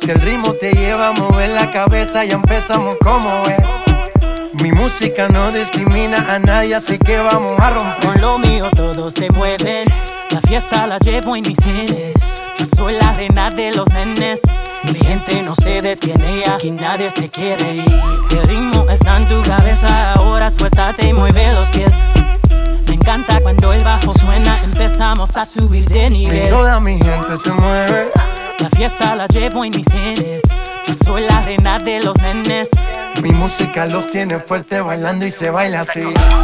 Si el ritmo te lleva a mover la cabeza, ya empezamos como es. Mi música no discrimina a nadie, así que vamos a romper. Con lo mío todos se mueven, la fiesta la llevo en mis genes. Yo soy la reina de los nenes. Mi gente no se detiene, aquí nadie se quiere ir. Si el ritmo está en tu cabeza, ahora suéltate y mueve los pies. Me encanta cuando el bajo suena, empezamos a subir de nivel. Y toda mi gente se mueve. La fiesta la llevo en mis genes. Yo soy la reina de los nenes. Mi música los tiene fuerte bailando y se baila así.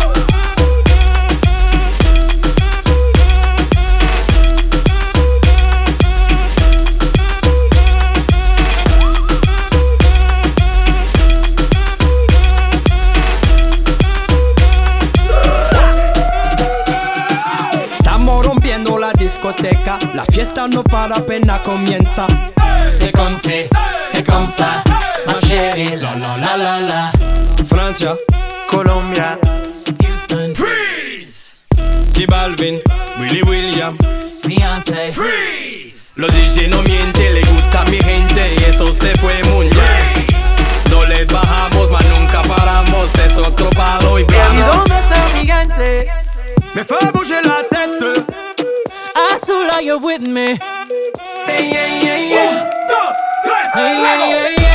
Discoteca, la fiesta no para, apenas comienza. C'est comme ça, ma chérie, la la la la la. Francia, Colombia, Houston, Freeze. J Balvin, Willy William, Beyoncé, Freeze. Los DJ no mienten, le gusta a mi gente y eso se fue muy bien. No les bajamos, mas nunca paramos, es otro palo y ¿y blanco. dónde está mi gente? Me fait bouger la tête. Azul, you're with me. Say yeah, yeah, yeah. 1, 2, 3, Yeah, yeah, yeah, yeah.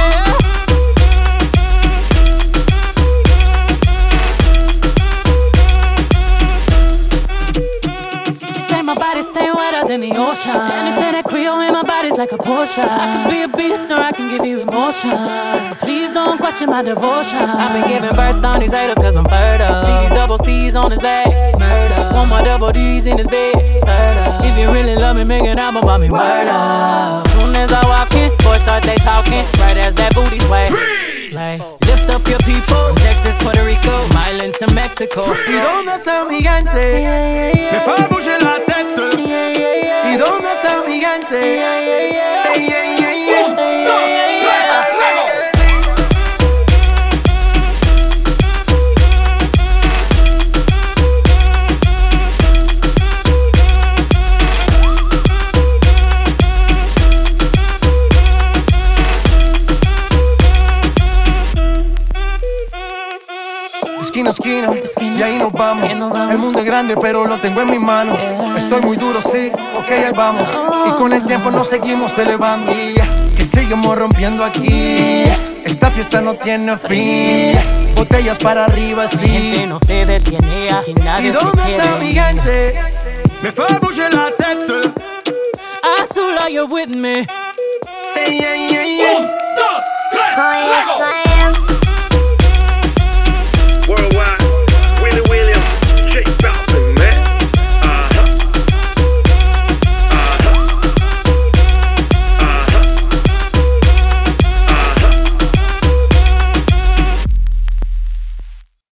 Say my body stay wetter than the ocean. And they say that Creole in my body's like a Porsche. I can be a beast or I can give you emotion, but please don't question my devotion. I've been giving birth on these haters cause I'm fertile. See these double C's on his back, murder. Want my double D's in his bed, serta. If you really love me, make an album about me, word up. Soon as I walk in, boys start they talking, right as that booty sway. Slay. Lift up your people, from Texas, Puerto Rico, Islands to Mexico. ¿Y dónde está mi gente? Me fait bouger la tête. ¿Y dónde está mi gente? Say yeah, yeah, yeah. 1, 2, 3, luego. Esquina a esquina, Esquina. y ahí nos vamos. Ahí nos vamos. El mundo es grande, pero lo tengo en mis manos. Estoy muy duro, sí, ok, ahí vamos. Y con el tiempo nos seguimos elevando. Que seguimos rompiendo aquí. Esta fiesta no tiene fin. Botellas para arriba, Mi gente sí. no se detiene, aquí ¿Y nadie se dónde está mi quiere. gente? Me fait bouger la tête. Azul, you're with me. Say yeah, yeah, yeah. 1, 2, 3, luego.